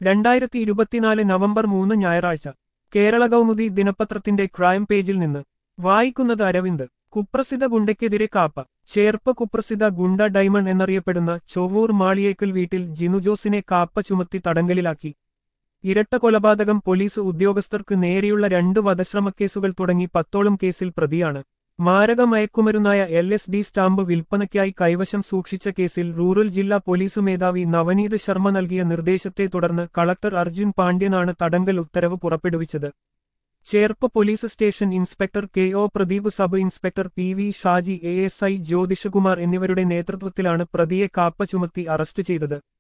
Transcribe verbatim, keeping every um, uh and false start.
രണ്ടായിരത്തി ഇരുപത്തിനാല് നവംബർ മൂന്ന് ഞായറാഴ്ച കേരള കൗമുദി ദിനപത്രത്തിന്റെ ക്രൈം പേജിൽ നിന്ന് വായിക്കുന്നത് അരവിന്ദ്. കുപ്രസിദ്ധ ഗുണ്ടയ്ക്കെതിരെ കാപ്പ. ചേർപ്പ് കുപ്രസിദ്ധ ഗുണ്ട ഡയമണ്ട് എന്നറിയപ്പെടുന്ന ചൊവ്വൂർ മാളിയേക്കൽ വീട്ടിൽ ജിനുജോസിനെ കാപ്പ ചുമത്തി തടങ്കലിലാക്കി. ഇരട്ട കൊലപാതകം പോലീസ് ഉദ്യോഗസ്ഥർക്ക് നേരെയുള്ള രണ്ട് വധശ്രമക്കേസുകൾ തുടങ്ങി പത്തോളം കേസിൽ പ്രതിയാണ്. മാരക മയക്കുമരുന്നായ എൽ എസ് ഡി സ്റ്റാമ്പ് വിൽപ്പനയ്ക്കായി കൈവശം സൂക്ഷിച്ച കേസിൽ റൂറൽ ജില്ലാ പോലീസ് മേധാവി നവനീത് ശർമ്മ നൽകിയ നിർദ്ദേശത്തെ തുടർന്ന് കളക്ടർ അർജുൻ പാണ്ഡ്യനാണ് തടങ്കൽ ഉത്തരവ് പുറപ്പെടുവിച്ചത്. Cherpu police station inspector K O Pradeep, sub inspector P V Shaji, A S I Jyothishkumar എന്നിവരുടെ നേതൃത്വത്തിലാണ് പ്രതിയെ കാപ്പ ചുമത്തി അറസ്റ്റ് ചെയ്തത്.